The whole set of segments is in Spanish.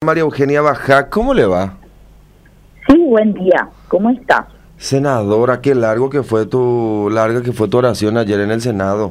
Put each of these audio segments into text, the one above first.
María Eugenia Bajá, ¿cómo le va? Sí, buen día. ¿Cómo está? Senadora, qué larga que fue tu oración ayer en el Senado.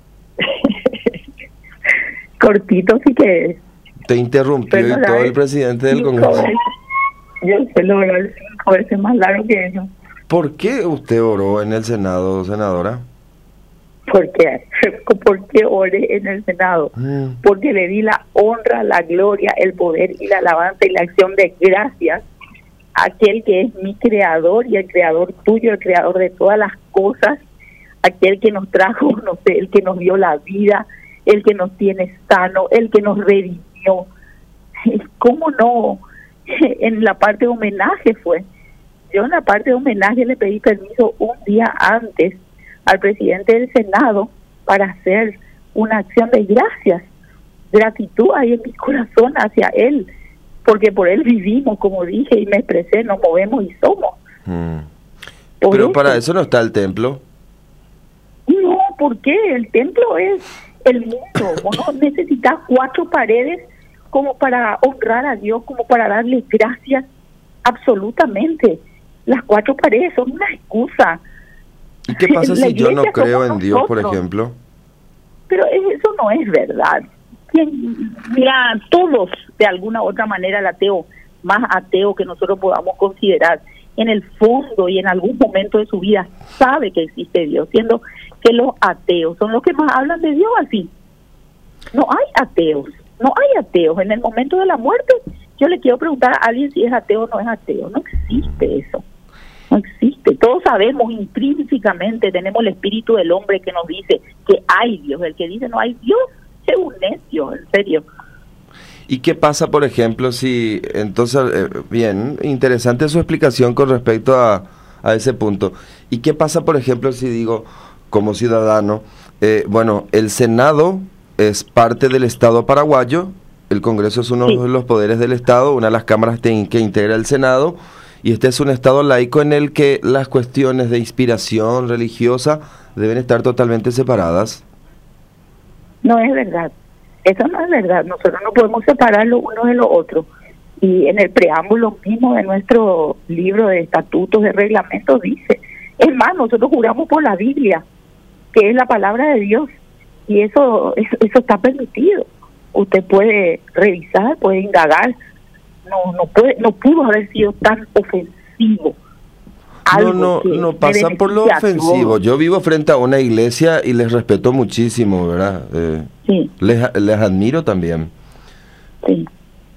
Cortito sí que es. Te interrumpió Pero y todo el presidente del Congreso. Yo se lo voy a decir 5 veces más largo que eso. ¿Por qué usted oró en el Senado, senadora? ¿Por qué? ¿Por qué oré en el Senado? Porque le di la honra, la gloria, el poder y la alabanza y la acción de gracias a aquel que es mi creador y el creador tuyo, el creador de todas las cosas, aquel que nos trajo, no sé, el que nos dio la vida, el que nos tiene sano, el que nos redimió. ¿Cómo no? En la parte de homenaje fue. Yo en la parte de homenaje le pedí permiso un día antes al presidente del Senado para hacer una acción de gracias, gratitud ahí en mi corazón hacia él, porque por él vivimos, como dije, y me expresé, nos movemos y somos. Pero para eso no está el templo. No, ¿por qué? El templo es el mundo. Vos no necesitas 4 paredes como para honrar a Dios, como para darle gracias. Absolutamente. Las 4 paredes son una excusa. ¿Y qué pasa si yo no creo en Dios, por ejemplo? Pero eso no es verdad. Mira, todos, de alguna u otra manera, el ateo más ateo que nosotros podamos considerar, en el fondo y en algún momento de su vida sabe que existe Dios, siendo que los ateos son los que más hablan de Dios así. No hay ateos. En el momento de la muerte, yo le quiero preguntar a alguien si es ateo o no es ateo. No existe eso. No existe. Todos sabemos intrínsecamente, tenemos el espíritu del hombre que nos dice que hay Dios. El que dice no hay Dios es un necio, en serio. ¿Y qué pasa, por ejemplo, si, entonces, bien, interesante su explicación con respecto a ese punto. ¿Y qué pasa, por ejemplo, si digo, como ciudadano, bueno, el Senado es parte del Estado paraguayo, el Congreso es uno de los poderes del Estado, una de las cámaras que integra el Senado, y este es un Estado laico en el que las cuestiones de inspiración religiosa deben estar totalmente separadas? No es verdad. Eso no es verdad. Nosotros no podemos separar lo uno de lo otro. Y en el preámbulo mismo de nuestro libro de estatutos, de reglamentos, dice, es más, nosotros juramos por la Biblia, que es la palabra de Dios, y eso está permitido. Usted puede revisar, puede indagar. No pudo haber sido tan ofensivo. No pasa por lo ofensivo. Yo vivo frente a una iglesia y les respeto muchísimo, ¿verdad? Sí. Les admiro también. Sí.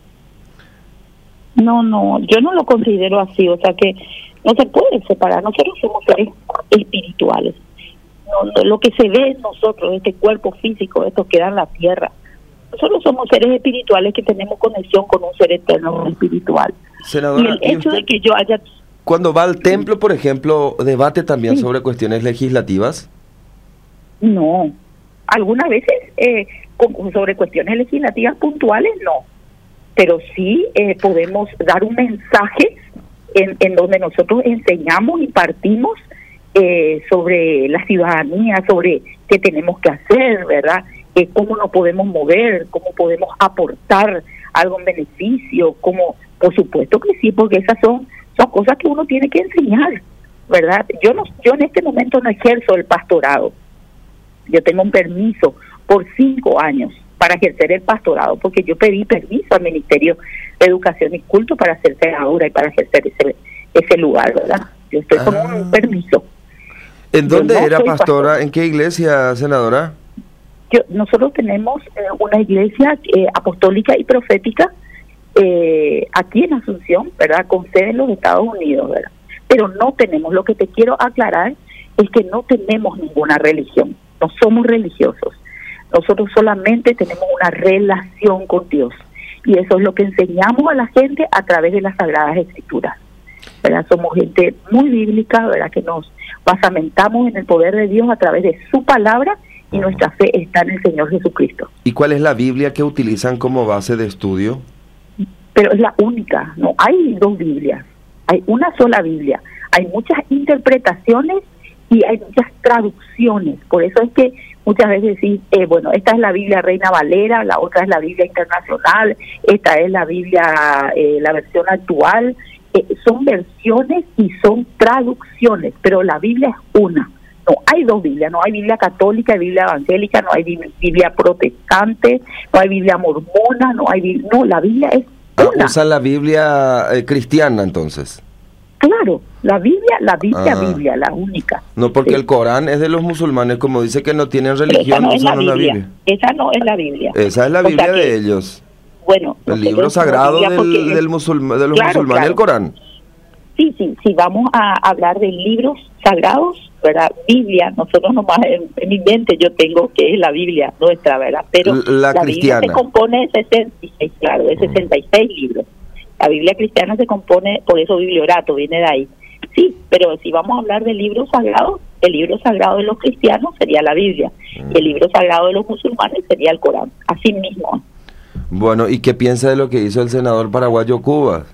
No, yo no lo considero así, o sea que no se puede separar. Nosotros somos seres espirituales. No, lo que se ve en nosotros, este cuerpo físico, esto queda en la tierra. Nosotros somos seres espirituales que tenemos conexión con un ser eterno espiritual. Senadora, y el hecho de que yo haya... Cuando va al templo, por ejemplo, ¿debate también sobre cuestiones legislativas? No. Algunas veces sobre cuestiones legislativas puntuales, no. Pero sí podemos dar un mensaje en donde nosotros enseñamos y partimos sobre la ciudadanía, sobre qué tenemos que hacer, ¿verdad? Cómo nos podemos mover, cómo podemos aportar algo en beneficio, como por supuesto que sí, porque esas son cosas que uno tiene que enseñar, ¿verdad? Yo en este momento no ejerzo el pastorado. Yo tengo un permiso por 5 años para ejercer el pastorado, porque yo pedí permiso al Ministerio de Educación y Culto para ser senadora y para ejercer ese lugar, ¿verdad? Yo estoy con un permiso. ¿En dónde era pastora? ¿En qué iglesia, senadora? Nosotros tenemos una iglesia apostólica y profética aquí en Asunción, ¿verdad? Con sede en los Estados Unidos, ¿verdad? Pero no tenemos, lo que te quiero aclarar es que no tenemos ninguna religión, no somos religiosos. Nosotros solamente tenemos una relación con Dios. Y eso es lo que enseñamos a la gente a través de las Sagradas Escrituras, ¿verdad? Somos gente muy bíblica, ¿verdad? Que nos basamentamos en el poder de Dios a través de su palabra, y nuestra fe está en el Señor Jesucristo. ¿Y cuál es la Biblia que utilizan como base de estudio? Pero es la única, no hay 2 Biblias, hay una sola Biblia. Hay muchas interpretaciones y hay muchas traducciones. Por eso es que muchas veces sí, bueno, esta es la Biblia Reina Valera, la otra es la Biblia Internacional, esta es la Biblia, la versión actual. Son versiones y son traducciones, pero la Biblia es una. No hay dos Biblias, no hay Biblia católica, hay Biblia evangélica, no hay Biblia protestante, no hay Biblia mormona, no, la Biblia es una. ¿Usan la Biblia cristiana entonces? Claro, la Biblia, la única. No, porque el Corán es de los musulmanes, como dice que no tienen religión, no es usan la una Biblia. Esa no es la Biblia. Esa es la Biblia de ellos. Bueno, el libro sagrado de los musulmanes, el Corán. Sí, vamos a hablar de libros sagrados, ¿verdad? Biblia, nosotros nomás en mi mente yo tengo que es la Biblia nuestra, ¿verdad? Pero la cristiana Biblia se compone de 66, de 66 libros. La Biblia cristiana se compone, por eso Bibliorato viene de ahí. Sí, pero si vamos a hablar de libros sagrados, el libro sagrado de los cristianos sería la Biblia, y el libro sagrado de los musulmanes sería el Corán, así mismo. Bueno, ¿y qué piensa de lo que hizo el senador paraguayo Cubas?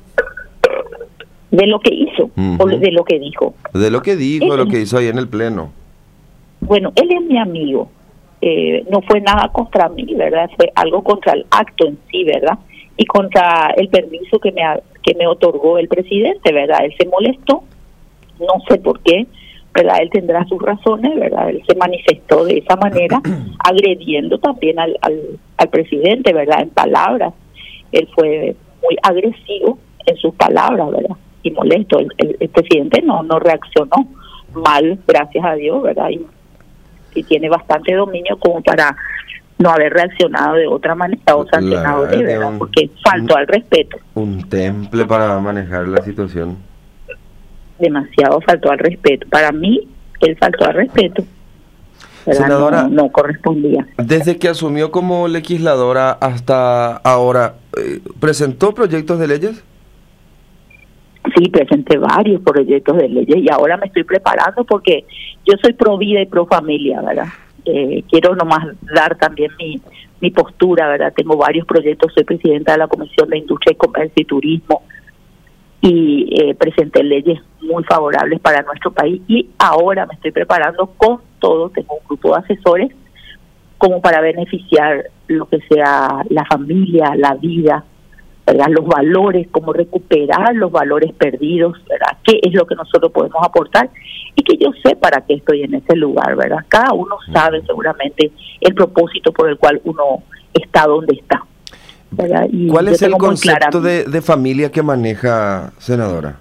¿De lo que hizo o de lo que dijo? De lo que dijo, lo que hizo ahí en el Pleno. Bueno, él es mi amigo. No fue nada contra mí, ¿verdad? Fue algo contra el acto en sí, ¿verdad? Y contra el permiso que me otorgó el presidente, ¿verdad? Él se molestó, no sé por qué, ¿verdad? Él tendrá sus razones, ¿verdad? Él se manifestó de esa manera, agrediendo también al presidente, ¿verdad? En palabras. Él fue muy agresivo en sus palabras, ¿verdad? Y molesto. El presidente no reaccionó mal, gracias a Dios, ¿verdad? Y tiene bastante dominio como para no haber reaccionado de otra manera o sancionado de verdad, porque faltó al respeto. Un temple para manejar la situación. Demasiado faltó al respeto. Para mí, él faltó al respeto. Senadora, no correspondía. Desde que asumió como legisladora hasta ahora, ¿presentó proyectos de leyes? Sí, presenté varios proyectos de leyes y ahora me estoy preparando porque yo soy pro vida y pro familia, ¿verdad? Quiero nomás dar también mi postura, ¿verdad? Tengo varios proyectos, soy presidenta de la Comisión de Industria y Comercio y Turismo y presenté leyes muy favorables para nuestro país y ahora me estoy preparando con todo, tengo un grupo de asesores como para beneficiar lo que sea la familia, la vida, ¿verdad? Los valores, cómo recuperar los valores perdidos, ¿verdad? ¿Qué es lo que nosotros podemos aportar? Y que yo sé para qué estoy en ese lugar, ¿verdad? Cada uno sabe seguramente el propósito por el cual uno está donde está, ¿verdad? Y ¿cuál es el concepto de familia que maneja, senadora?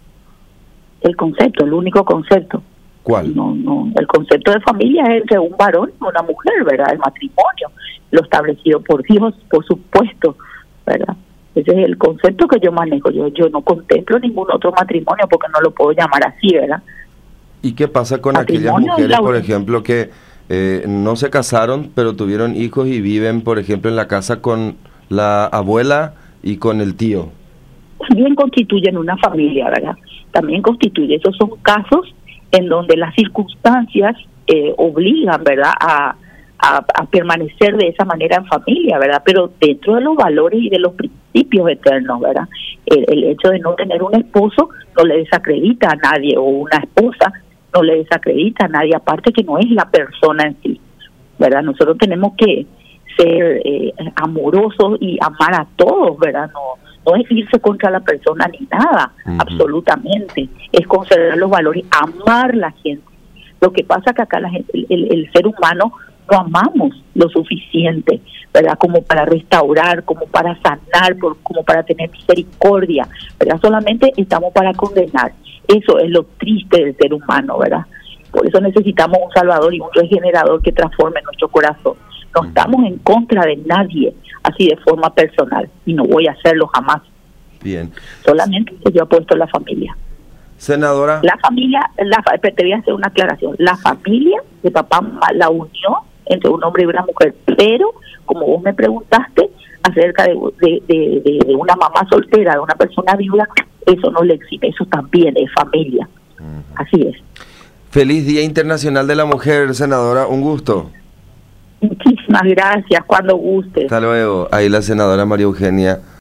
El concepto, el único concepto. ¿Cuál? No, el concepto de familia es entre un varón y una mujer, ¿verdad? El matrimonio, lo establecido por Dios, por supuesto, ¿verdad? Ese es el concepto que yo manejo. Yo no contemplo ningún otro matrimonio porque no lo puedo llamar así, ¿verdad? ¿Y qué pasa con aquellas mujeres, por ejemplo, que no se casaron, pero tuvieron hijos y viven, por ejemplo, en la casa con la abuela y con el tío? También constituyen una familia, ¿verdad? También constituye. Esos son casos en donde las circunstancias obligan, ¿verdad?, a permanecer de esa manera en familia, ¿verdad? Pero dentro de los valores y de los principios eternos, ¿verdad? El hecho de no tener un esposo no le desacredita a nadie, o una esposa no le desacredita a nadie, aparte que no es la persona en sí, ¿verdad? Nosotros tenemos que ser amorosos y amar a todos, ¿verdad? No es irse contra la persona ni nada, absolutamente. Es considerar los valores, amar la gente. Lo que pasa que acá la gente, el ser humano no amamos lo suficiente, ¿verdad? Como para restaurar, como para sanar, como para tener misericordia, ¿verdad? Solamente estamos para condenar. Eso es lo triste del ser humano, ¿verdad? Por eso necesitamos un Salvador y un regenerador que transforme nuestro corazón. No estamos en contra de nadie, así de forma personal, y no voy a hacerlo jamás. Bien. Solamente que yo apuesto a la familia. Senadora. La familia, te voy a hacer una aclaración. La familia de papá la unió entre un hombre y una mujer, pero como vos me preguntaste acerca de una mamá soltera, de una persona viuda, eso no le exime, eso también es familia. Así es. Feliz Día Internacional de la Mujer, senadora, un gusto. Muchísimas gracias, cuando guste. Hasta luego. Ahí la senadora María Eugenia